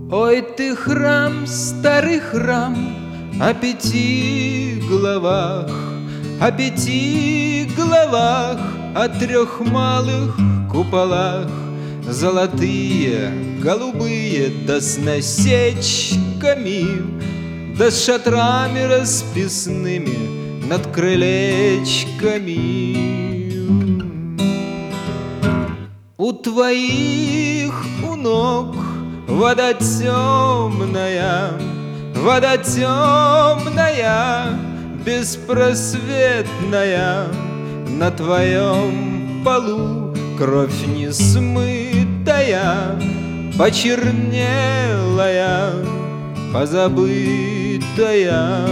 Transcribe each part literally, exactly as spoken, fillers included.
Ой, ты храм, старый храм, о пяти главах, о пяти главах, о трех малых куполах, золотые, голубые, да с насечками, да с шатрами расписными над крылечками. У твоих у ног вода темная, вода темная, беспросветная, на твоем полу кровь несмытая, почернелая, позабытая.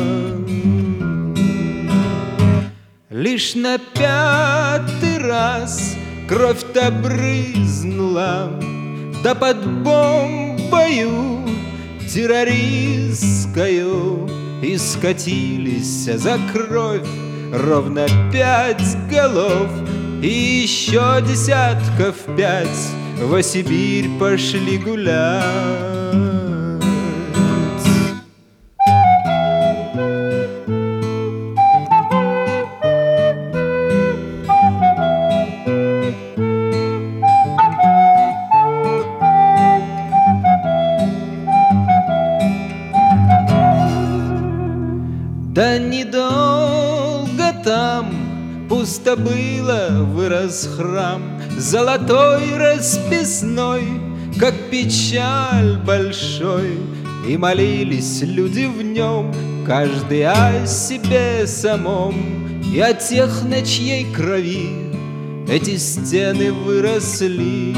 Лишь на пятый раз кровь-то брызнула, да под бомбою террористскою, и скатились за кровь ровно пять голов, и еще десятков пять во Сибирь пошли гулять. Да недолго там пусто было, вырос храм золотой расписной, как печаль большой, и молились люди в нем, каждый о себе самом, и о тех, на чьей крови эти стены выросли.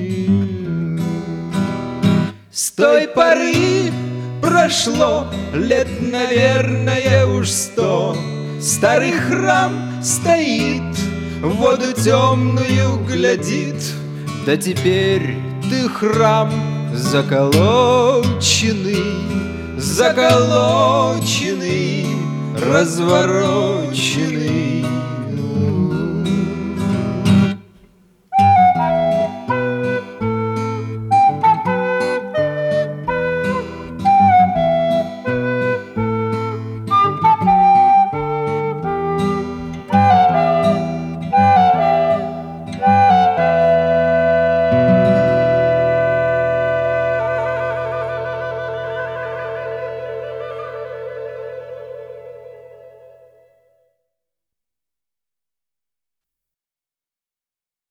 С той поры прошло лет, наверное, уж сто. Старый храм стоит, в воду темную глядит. Да теперь ты храм заколоченный, заколоченный, развороченный.